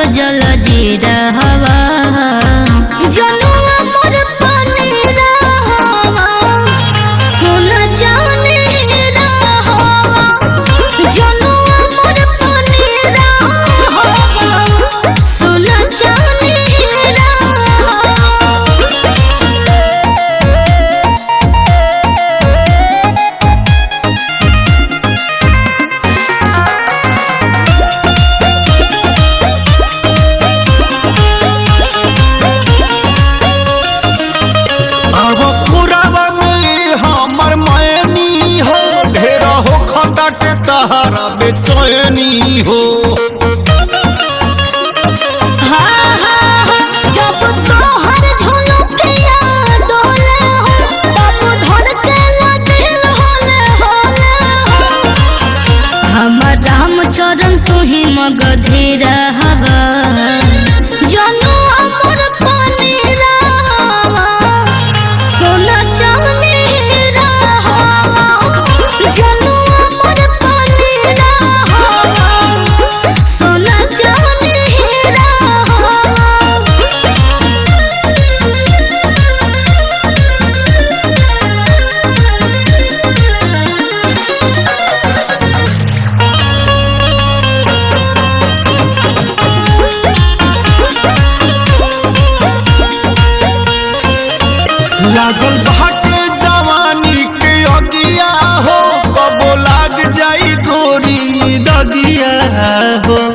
जल जीरा हवा जनुआ मोर पानी हवा सोना जाने हवा जनुआ मोर पानी हवा सोना जाने तहारा बेचैनी हो जब तोहर झलकिया डोले हो तब धड़केला दिल होले होले हमर रामचरण तू ही मगधीर हवा जनुआ मोर पानी हवा सोना चांदी हवा जनुआ मोर पानी हवा सोना चांदी लागल बाटे जवानी के अगिया हो कबो लाग जाई गोरी दगिया हो।